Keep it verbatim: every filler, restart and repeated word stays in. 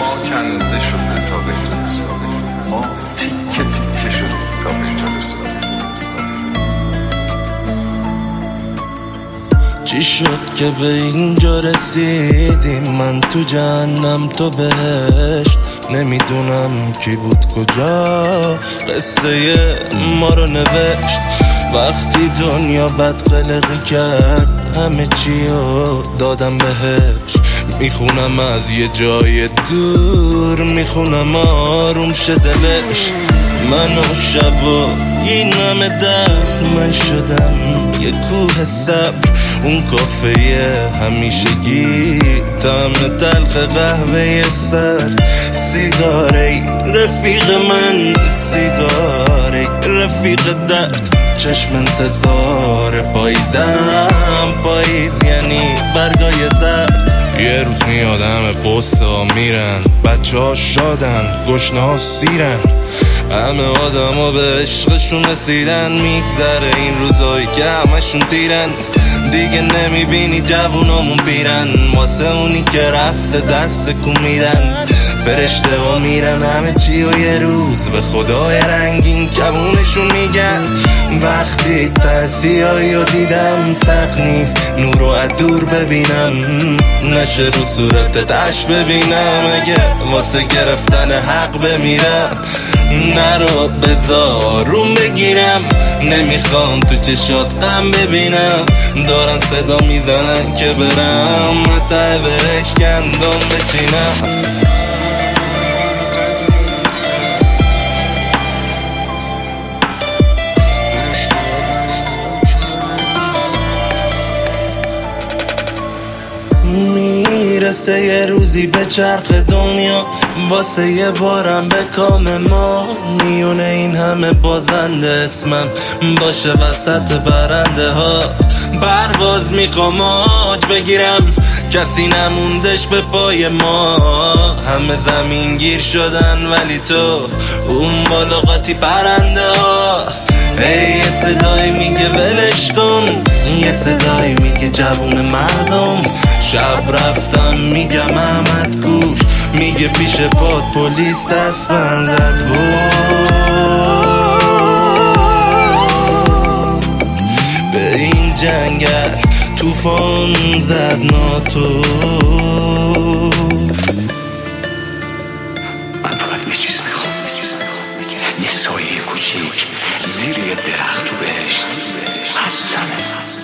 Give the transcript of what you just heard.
ما کنده شده تا به اینجا رسیدیم، ما تیکه تیکه شده تا به اینجا رسیدیم. چی شد که به اینجا رسیدیم؟ من تو جهنم تو بهشت، نمیدونم کی بود کجا قصه ما رو نوشت. وقتی دنیا بد قلقی کرد همه چی رو دادم بهش. میخونم از یه جای دور، میخونم آروم شه دلش. من و شب و این همه درد، من شدم یه کوه صبر. اون کافه همیشگی، طعم تلخ قهوه سر. سیگاری رفیق من، سیگاری رفیق درد. چشم انتظار پاییزم، پاییز یعنی برگای زرد. یه روز میاد همه قصه ها میرن، بچه ها شادن، گشنه ها سیرن. همه آدم ها به عشقشون رسیدن. میگذره این روزایی که همشون تیرن. دیگه نمیبینی جوونامون پیرن، واسه اونی که رفته دست کن میدن. فرشته ها میرن همه چی و یه روز به خدای رنگین کمونشون میگن. وقتی تحصیایی رو دیدم سقنی، نور رو از دور ببینم، نشه رو صورت دشت ببینم. اگه واسه گرفتن حق بمیرم، نرو بذارون بگیرم. نمیخوام تو چشات غم ببینم، دارن صدا میزنن که برم ته بهش گندم بچینم. میرسه یه روزی به چرخ دنیا، واسه یه بارم به کام ما. میونه این همه بازنده اسمم باشه وسط برنده ها. برواز میخوام آج بگیرم، کسی نموندش به پای ما. همه زمین گیر شدن ولی تو اون بالا قاطی پرنده ها. ای یه صدای میگه ولش کن، یه صدای میگه جوون مردم. شب رفتم میگم احمد گوش، میگه پیش پاد پلیس دست من زد بود. به این جنگل توفان زد ناتو. من فقط یه چیز میخوام، یه سایه کوچیک زیر یه درخت تو بهشت. از